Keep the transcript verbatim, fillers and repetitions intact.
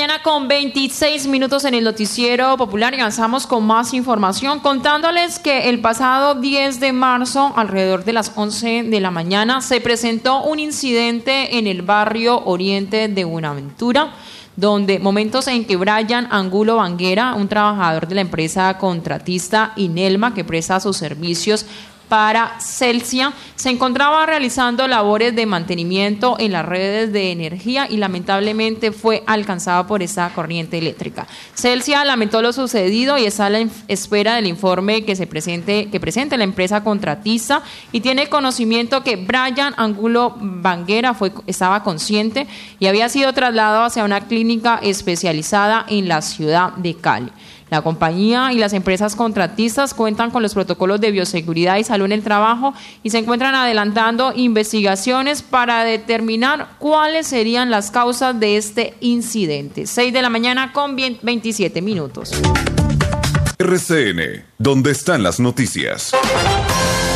mañana con veintiséis minutos en el Noticiero Popular y avanzamos con más información contándoles que el pasado diez de marzo, alrededor de las once de la mañana, se presentó un incidente en el barrio Oriente de Buenaventura, donde momentos en que Brian Angulo Banguera, un trabajador de la empresa contratista Inelma que presta sus servicios para Celsia, se encontraba realizando labores de mantenimiento en las redes de energía y lamentablemente fue alcanzado por esa corriente eléctrica. Celsia lamentó lo sucedido y está a la espera del informe que se presente, que presente la empresa contratista, y tiene conocimiento que Brian Angulo Banguera fue, estaba consciente y había sido trasladado hacia una clínica especializada en la ciudad de Cali. La compañía y las empresas contratistas cuentan con los protocolos de bioseguridad y salud en el trabajo y se encuentran adelantando investigaciones para determinar cuáles serían las causas de este incidente. seis de la mañana con veintisiete minutos. R C N, ¿dónde están las noticias?